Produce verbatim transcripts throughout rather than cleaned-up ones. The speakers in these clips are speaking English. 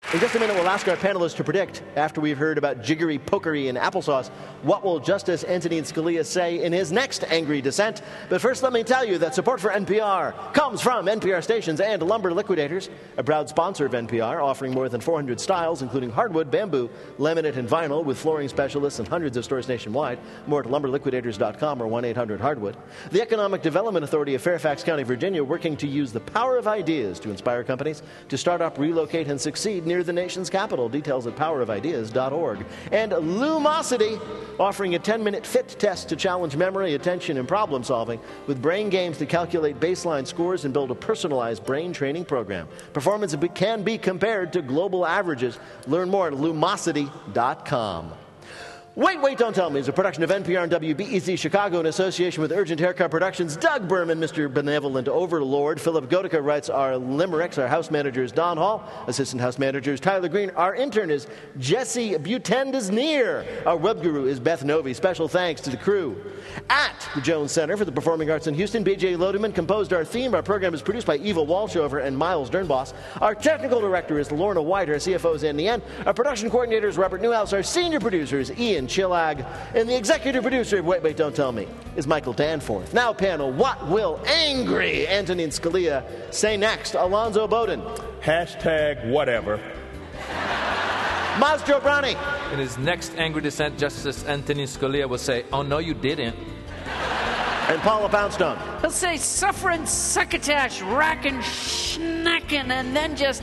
In just a minute, we'll ask our panelists to predict, after we've heard about jiggery pokery and applesauce, what will Justice Antonin Scalia say in his next angry dissent. But first, let me tell you that support for N P R comes from N P R stations and Lumber Liquidators, a proud sponsor of N P R, offering more than four hundred styles, including hardwood, bamboo, laminate, and vinyl, with flooring specialists in hundreds of stores nationwide. More at lumber liquidators dot com or one eight hundred hardwood. The Economic Development Authority of Fairfax County, Virginia, working to use the power of ideas to inspire companies to start up, relocate, and succeed near the nation's capital. Details at power of ideas dot org. And Lumosity, offering a ten-minute fit test to challenge memory, attention, and problem solving with brain games to calculate baseline scores and build a personalized brain training program. Performance can be compared to global averages. Learn more at lumosity dot com. Wait, Wait, Don't Tell Me is a production of N P R and W B E Z Chicago in association with Urgent Haircut Productions. Doug Berman, Mister Benevolent Overlord. Philip Gotica writes our limericks. Our house manager is Don Hall. Assistant house manager is Tyler Green. Our intern is Jesse Butendesneer. Our web guru is Beth Novi. Special thanks to the crew at the Jones Center for the Performing Arts in Houston. B J Lodeman composed our theme. Our program is produced by Eva Walshover and Miles Dernboss. Our technical director is Lorna White. Our C F O is Andy N. Our production coordinator is Robert Newhouse. Our senior producer is Ian Chillag, and the executive producer of Wait, Wait, Don't Tell Me is Michael Danforth. Now, panel, what will angry Antonin Scalia say next? Alonzo Bowden. Hashtag whatever. Maz Jobrani. In his next angry dissent, Justice Antonin Scalia will say, "Oh, no, you didn't." And Paula Poundstone. He'll say, "Suffering, succotash, racking, schnacking," and then just...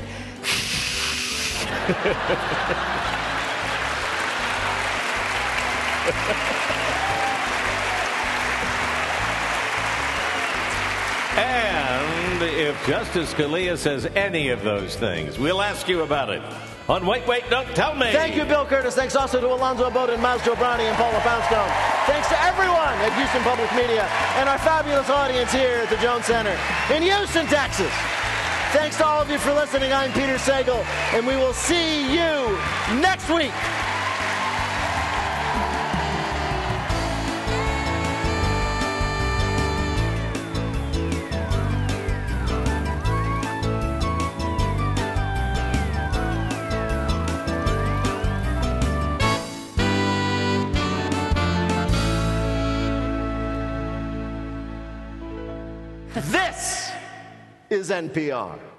And if Justice Scalia says any of those things, we'll ask you about it on Wait, Wait, Don't Tell Me. Thank you, Bill Curtis. Thanks also to Alonzo Bowden, Miles Jobrani, and Paula Poundstone. Thanks to everyone at Houston Public Media and our fabulous audience here at the Jones Center in Houston, Texas. Thanks to all of you for listening. I'm Peter Sagal, and we will see you next week. This is N P R.